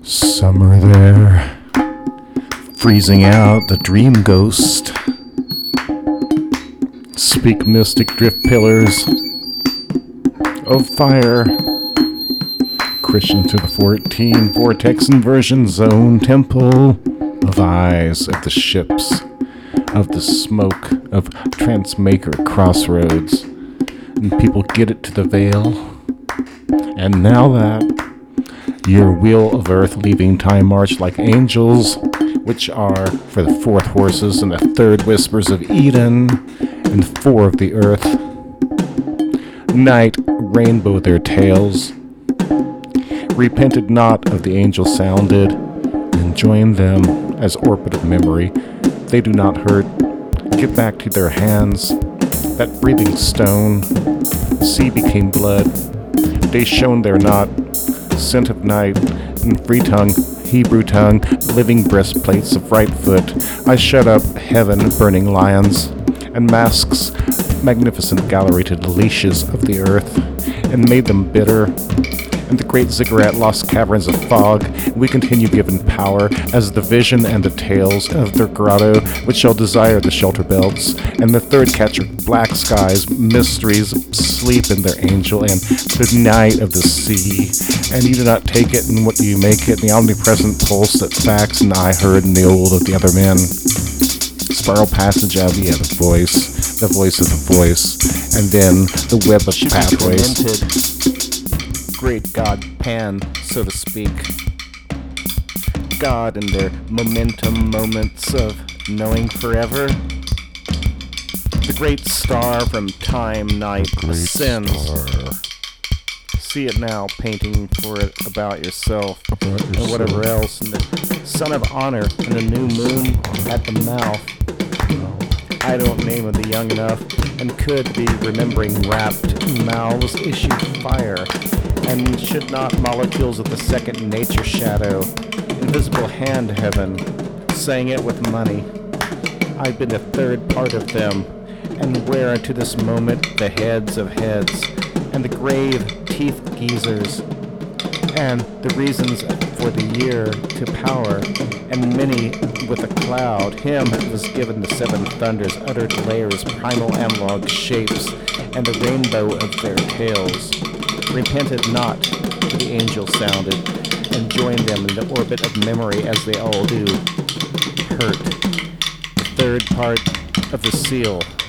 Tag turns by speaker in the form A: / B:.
A: Summer there, freezing out the dream ghost. Speak mystic drift pillars of fire. Christian to the 14 vortex inversion zone temple of eyes of the ships of the smoke of Transmaker crossroads. And people get it to the veil. And now that your wheel of earth leaving time march like angels, which are for the fourth horses and the third whispers of Eden, and four of the earth. Night rainbow their tails, repented not of the angel sounded, and joined them as orbit of memory. They do not hurt, get back to their hands, that breathing stone, sea became blood, they shone there not, scent of night, and free tongue, Hebrew tongue, living breastplates of right foot. I shut up heaven, burning lions, and masks, magnificent gallery to the leashes of the earth, and made them bitter. And the great ziggurat lost caverns of fog, we continue given power as the vision and the tales of their grotto, which shall desire the shelter belts, and the third catcher black skies, mysteries, sleep in their angel, and the night of the sea. And you do not take it, and what do you make it? The omnipresent pulse that facts and I heard in the old of the other men. Spiral passage of the voice of the voice, and then the web of pathways. Great God Pan, so to speak. God in their momentum moments of knowing forever. The great star from time night ascends. See it now, painting for it about yourself and whatever else. And the son of honor and a new moon at the mouth. I don't name of the young enough and could be remembering wrapped mouths issued fire. And should not molecules of the second nature shadow, invisible hand heaven, saying it with money. I've been a third part of them, and where unto this moment the heads of heads, and the grave teeth geezers, and the reasons for the year to power, and many with a cloud, him was given the seven thunders, uttered layers, primal analog shapes, and the rainbow of their tales. Repented not, the angel sounded, and joined them in the orbit of memory as they all do. Hurt. The third part of the seal.